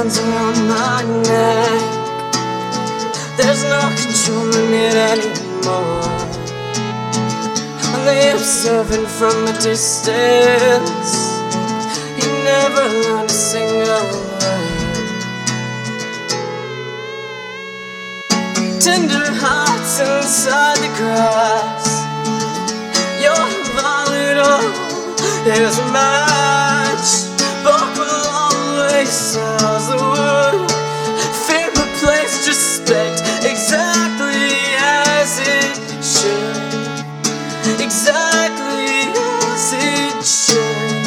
hands around my neck. There's no controlling it anymore. Only observing from a distance. He never learned a single word. Tender hearts inside the grass. Your volatile is a match. Bark will always sells the wood. Fear replaced respect, exactly as it should. Exactly as it should.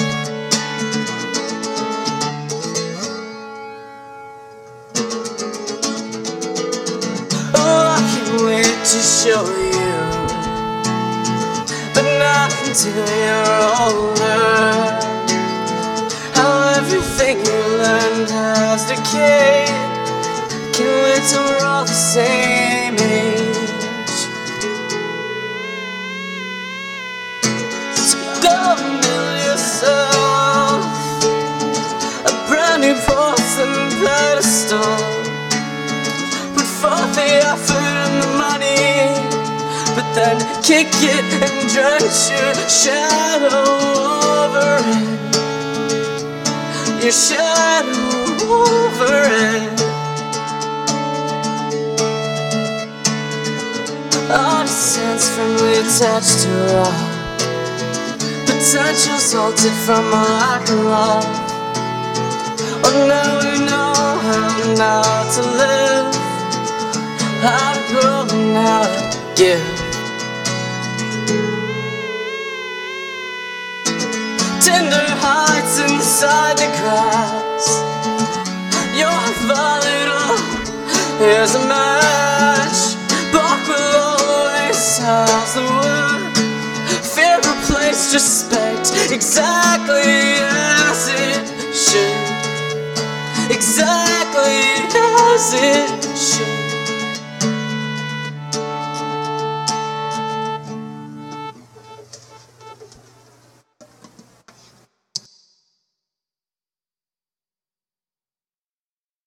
Oh, I can't wait to show you, but not until you're older. How everything you learned has decayed. Can't wait till we're all the same age. So go build yourself a brand new porcelain pedestal. Put forth the effort and the money, but then kick it and drench your shadow over it. Your shadow over it. Our sense firmly attached to rock. Potential salted from a lack of love. Oh, now we know how not to live, how to grow and how to give. Tender hearts inside the grass. Your volatile is a match. Bark will always house the wood. Fear replaced respect, exactly as it should. Exactly as it should.